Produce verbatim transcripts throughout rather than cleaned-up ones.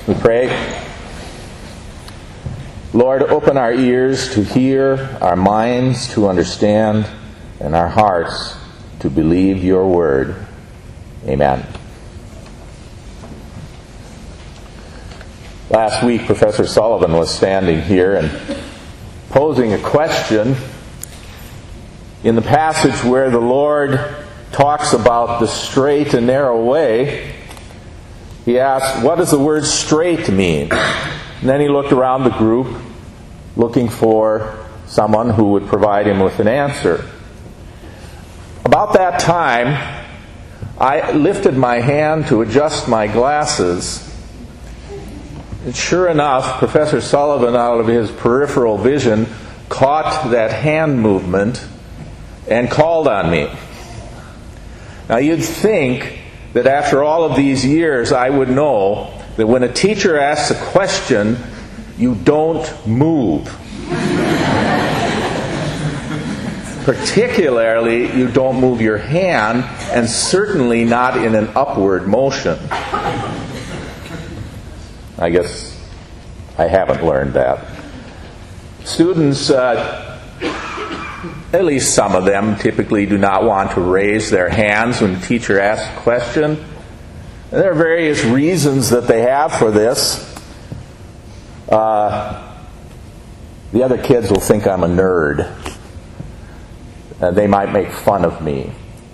We pray. Lord, open our ears to hear, our minds to understand, and our hearts to believe your word. Amen. Last week, Professor Sullivan was standing here and posing a question in the passage where the Lord talks about the straight and narrow way. He asked, what does the word straight mean? And then he looked around the group looking for someone who would provide him with an answer. About that time, I lifted my hand to adjust my glasses. And sure enough, Professor Sullivan, out of his peripheral vision, caught that hand movement and called on me. Now you'd think that after all of these years I would know that when a teacher asks a question, you don't move. Particularly, you don't move your hand, and certainly not in an upward motion. I guess I haven't learned that. Students, uh, at least some of them, typically do not want to raise their hands when the teacher asks a question. And there are various reasons that they have for this. Uh, the other kids will think I'm a nerd. Uh, they might make fun of me.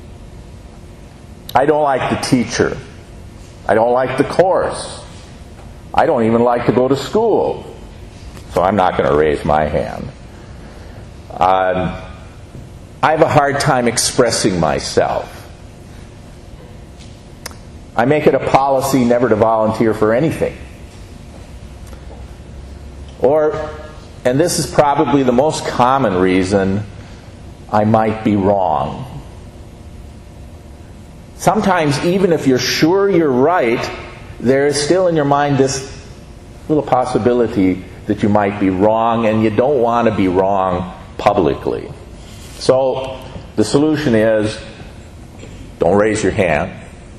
I don't like the teacher. I don't like the course. I don't even like to go to school. So I'm not going to raise my hand. Um, I have a hard time expressing myself. I make it a policy never to volunteer for anything. Or, and this is probably the most common reason, I might be wrong. Sometimes, even if you're sure you're right, there is still in your mind this little possibility that you might be wrong, and you don't want to be wrong publicly. So, the solution is, don't raise your hand.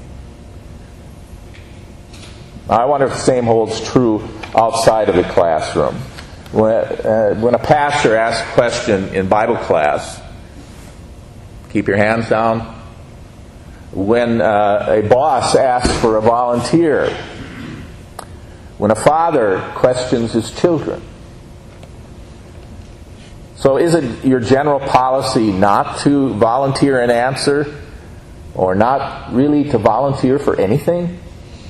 I wonder if the same holds true outside of the classroom. When, uh, when a pastor asks a question in Bible class, keep your hands down. When uh, a boss asks for a volunteer. When a father questions his children. So is it your general policy not to volunteer an answer? Or not really to volunteer for anything?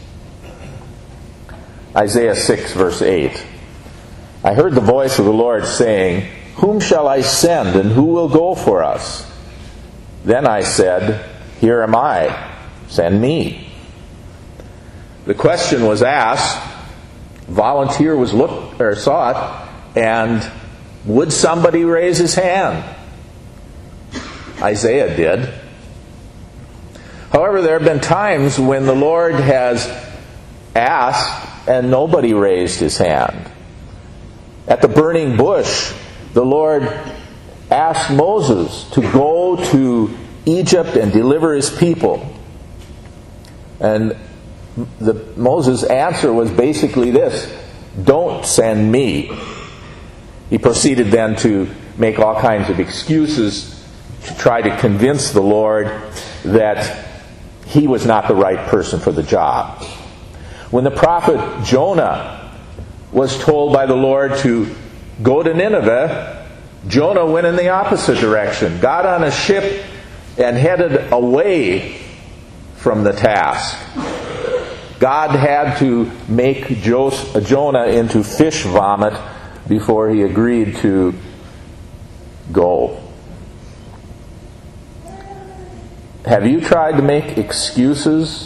Isaiah six verse eight. I heard the voice of the Lord saying, whom shall I send, and who will go for us? Then I said, here am I, send me. The question was asked, volunteer was looked or sought, and would somebody raise his hand? Isaiah did. However, there have been times when the Lord has asked and nobody raised his hand. At the burning bush, the Lord asked Moses to go to Egypt and deliver his people. And the, Moses' answer was basically this, don't send me. He proceeded then to make all kinds of excuses to try to convince the Lord that he was not the right person for the job. When the prophet Jonah was told by the Lord to go to Nineveh, Jonah went in the opposite direction, got on a ship and headed away from the task. God had to make Jonah into fish vomit before he agreed to go. Have you tried to make excuses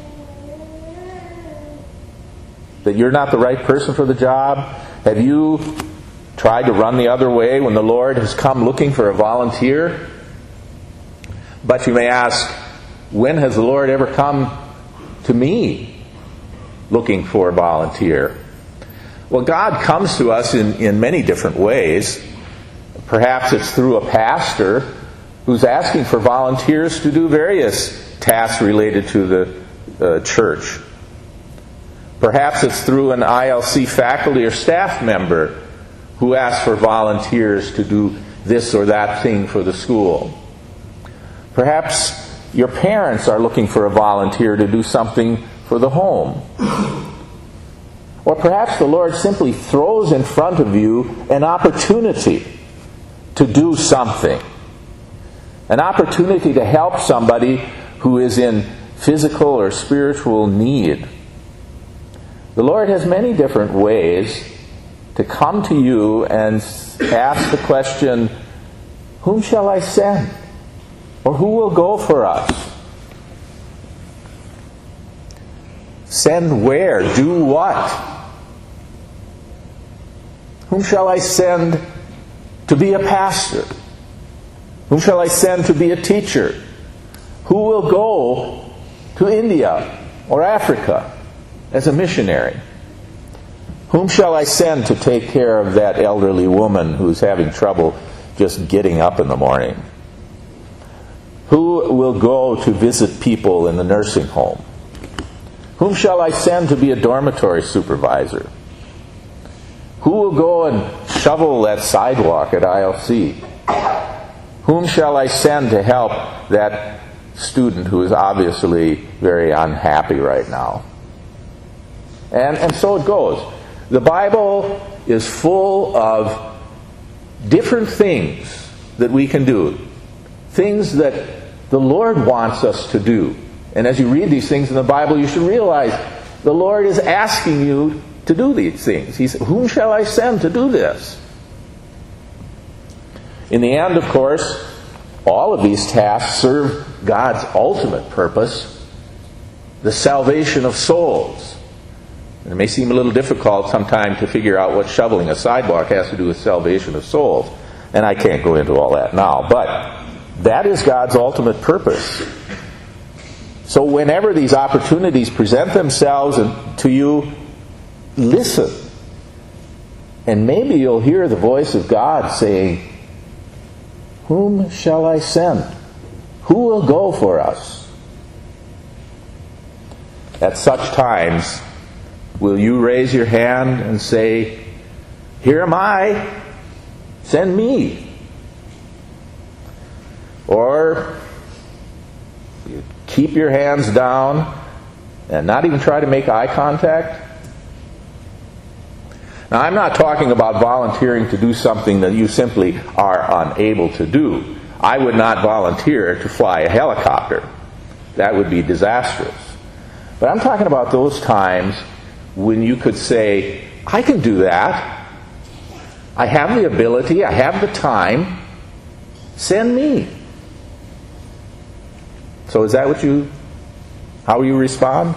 that you're not the right person for the job? Have you tried to run the other way when the Lord has come looking for a volunteer? But you may ask, when has the Lord ever come to me looking for a volunteer? Well, God comes to us in, in many different ways. Perhaps it's through a pastor who's asking for volunteers to do various tasks related to the uh, church. Perhaps it's through an I L C faculty or staff member who asks for volunteers to do this or that thing for the school. Perhaps your parents are looking for a volunteer to do something for the home. Or perhaps the Lord simply throws in front of you an opportunity to do something. An opportunity to help somebody who is in physical or spiritual need. The Lord has many different ways to come to you and ask the question, whom shall I send? Or who will go for us? Send where? Do what? Whom shall I send to be a pastor? Whom shall I send to be a teacher? Who will go to India or Africa as a missionary? Whom shall I send to take care of that elderly woman who's having trouble just getting up in the morning? Who will go to visit people in the nursing home? Whom shall I send to be a dormitory supervisor? Who will go and shovel that sidewalk at I L C? Whom shall I send to help that student who is obviously very unhappy right now? And, and so it goes. The Bible is full of different things that we can do. Things that the Lord wants us to do. And as you read these things in the Bible, you should realize the Lord is asking you to do these things. He said, whom shall I send to do this? In the end, of course, all of these tasks serve God's ultimate purpose, the salvation of souls. And it may seem a little difficult sometimes to figure out what shoveling a sidewalk has to do with salvation of souls. And I can't go into all that now. But that is God's ultimate purpose. So whenever these opportunities present themselves to you, listen. And maybe you'll hear the voice of God saying, whom shall I send? Who will go for us? At such times, will you raise your hand and say, here am I, send me? Or you keep your hands down and not even try to make eye contact? Now, I'm not talking about volunteering to do something that you simply are unable to do. I would not volunteer to fly a helicopter. That would be disastrous. But I'm talking about those times when you could say, I can do that. I have the ability, I have the time. Send me. So is that what you, how you respond?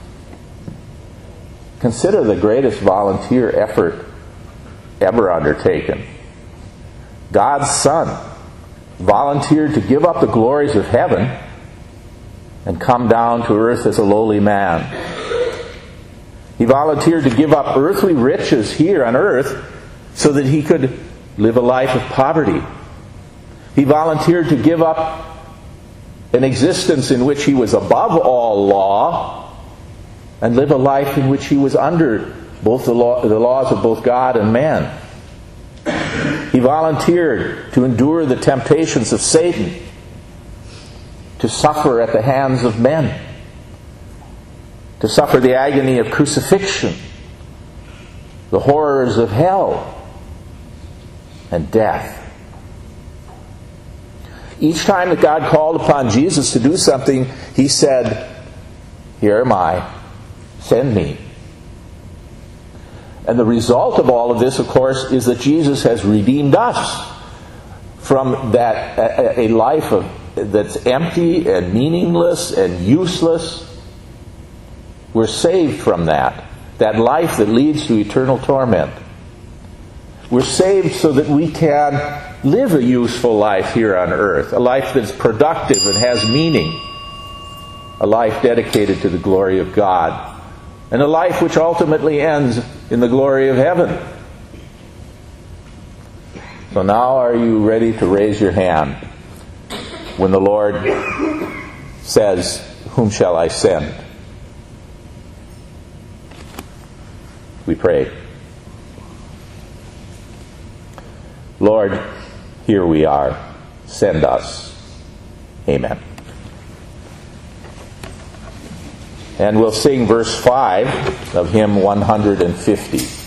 Consider the greatest volunteer effort ever undertaken. God's Son volunteered to give up the glories of heaven and come down to earth as a lowly man. He volunteered to give up earthly riches here on earth so that he could live a life of poverty. He volunteered to give up an existence in which he was above all law and live a life in which he was under both the, law, the laws of both God and man. He volunteered to endure the temptations of Satan, to suffer at the hands of men, to suffer the agony of crucifixion, the horrors of hell, and death. Each time that God called upon Jesus to do something, he said, here am I, send me. And the result of all of this, of course, is that Jesus has redeemed us from that a, a life of, that's empty and meaningless and useless. We're saved from that. That life that leads to eternal torment. We're saved so that we can live a useful life here on earth. A life that's productive and has meaning. A life dedicated to the glory of God. And a life which ultimately ends in the glory of heaven. So now are you ready to raise your hand when the Lord says, whom shall I send? we pray. Lord, here we are. Send us. Amen. And we'll sing verse five of hymn one hundred fifty.